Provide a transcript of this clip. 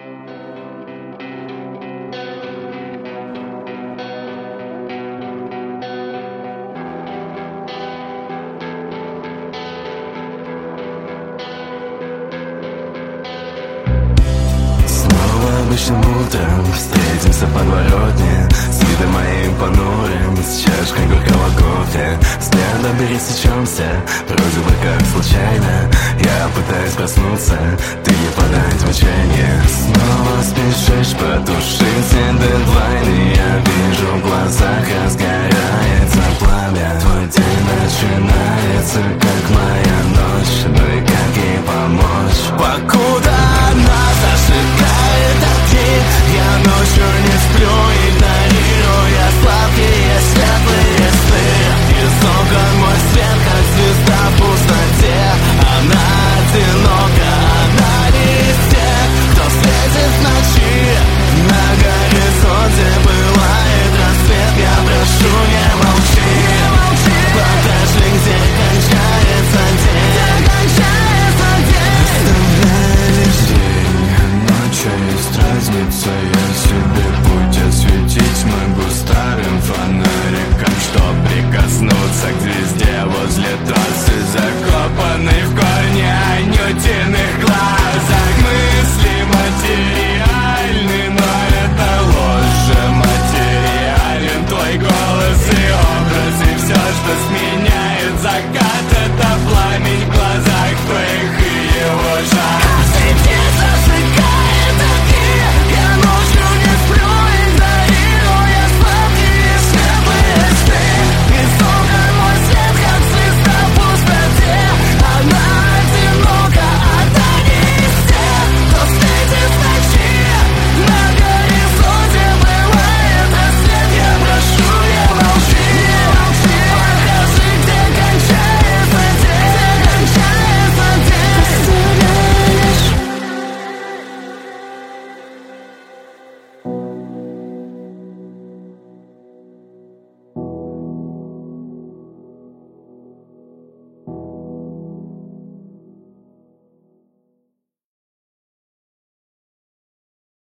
Обычным утром встретимся в подворотне, с видом моим понурым, с чашкой горького кофе. Взглядом пересечемся, вроде бы как случайно. Я пытаюсь проснуться, ты не подать в отчаяние. Снова спешишь потушить все дедлайны. Я вижу в глазах разгорается пламя. Твой день начинается, как моя ночь. Ну и как ей помочь? Покуда нас зажигает огни, я ночью не сплю, игнорируя сладкие светлые сны. Из окон мой свет, как звезда в пустоте. Она одинока, она не из тех, кто светит в ночи. На горизонте бывает рассвет, я прошу, не молчи. Покажи, где кончается день. Оставляй лишь день, ночью есть разница.